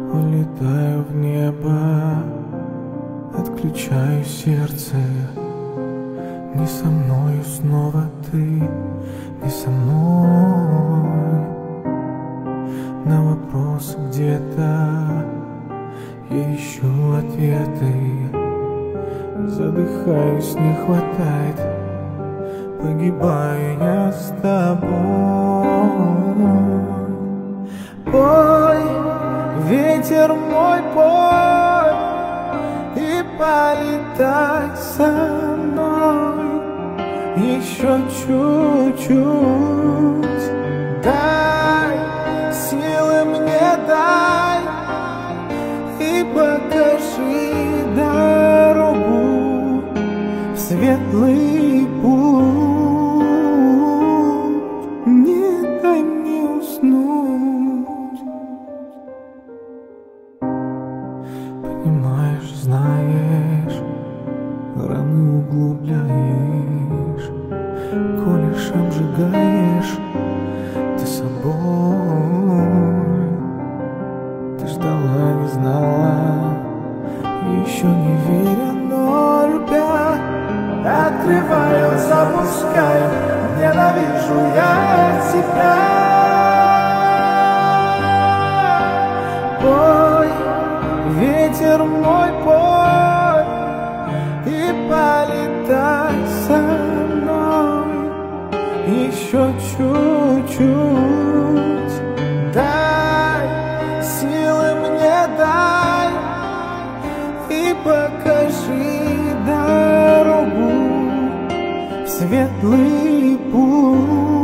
Улетаю в небо, отключаю сердце. Не со мною снова ты, не со мной. На вопрос где-то я ищу ответы. Задыхаюсь, не хватает, погибаю я с тобой. Пой, ветер мой, пой, и полетай со мной еще чуть-чуть. Дай, силы мне дай, и покажи дорогу в светлый путь. Не дай мне уснуть. Понимаешь, знаешь, раны углубляешь, колешь, обжигаешь ты собой. Ты ждала, не знала, еще не веря, но любя. Открываю, запускаю, ненавижу я тебя. Пой, ветер мой, пой, и полетай со мной еще чуть-чуть. Дай, силы мне дай, и покажи дорогу в светлый путь.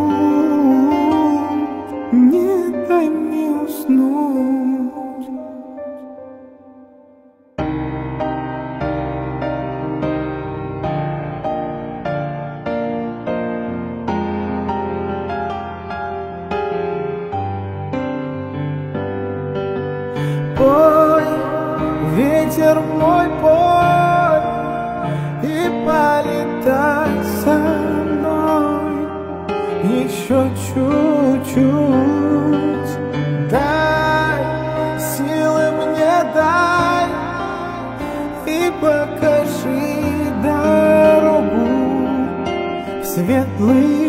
Не дай мне уснуть. Пой, ветер мой, пой, и полетай со мной еще чуть-чуть. Дай, силы мне дай, и покажи дорогу в светлый